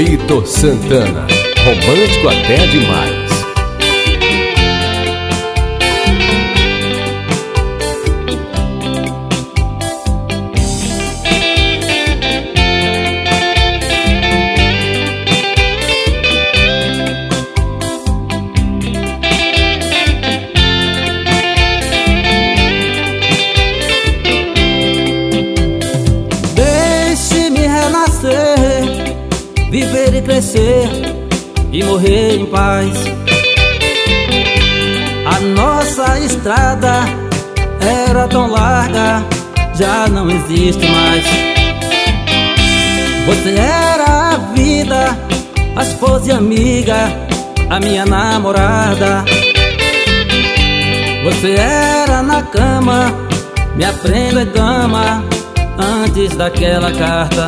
Vitor Santana, romântico até demais. Viver e crescer e morrer em paz. A nossa estrada era tão larga, já não existe mais. Você era a vida, a esposa e amiga, a minha namorada. Você era na cama, minha prenda e dama, antes daquela carta.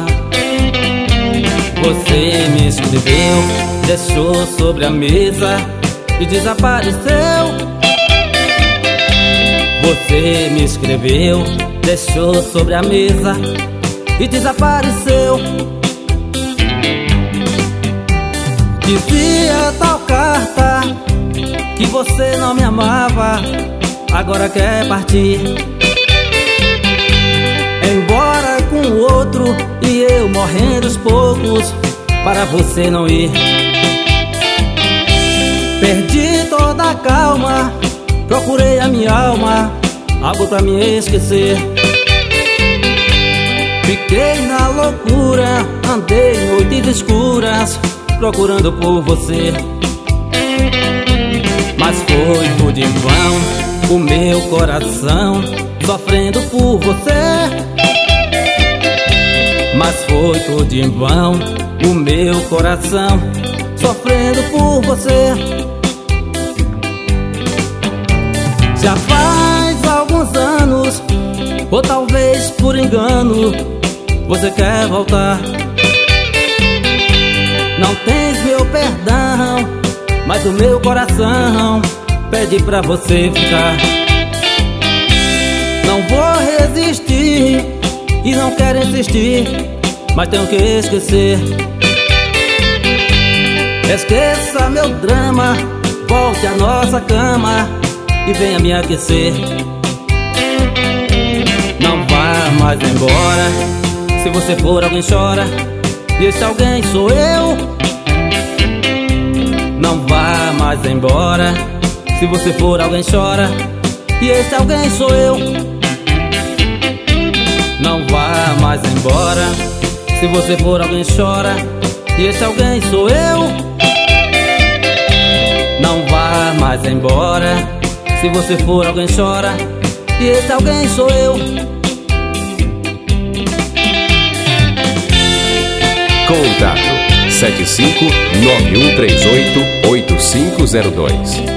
Você me escreveu, deixou sobre a mesa e desapareceu. Você me escreveu, deixou sobre a mesa e desapareceu. Dizia tal carta que você não me amava, agora quer partir, embora com o outro, e eu morrendo aos poucos para você não ir. Perdi toda a calma, procurei a minha alma, algo pra me esquecer. Fiquei na loucura, andei em noites escuras procurando por você. Mas foi tudo em vão, o meu coração sofrendo por você. Mas foi tudo em vão, o meu coração sofrendo por você. Já faz alguns anos, ou talvez por engano, você quer voltar. Não tens meu perdão, mas o meu coração pede pra você ficar. Não vou resistir e não quero insistir, mas tenho que esquecer. Esqueça meu drama, volte à nossa cama e venha me aquecer. Não vá mais embora, se você for alguém chora, e esse alguém sou eu. Não vá mais embora, se você for alguém chora, e esse alguém sou eu. Não vá mais embora, se você for alguém chora, e esse alguém sou eu. Não vá mais embora, se você for alguém chora, e esse alguém sou eu. Contato 75-9138-8502.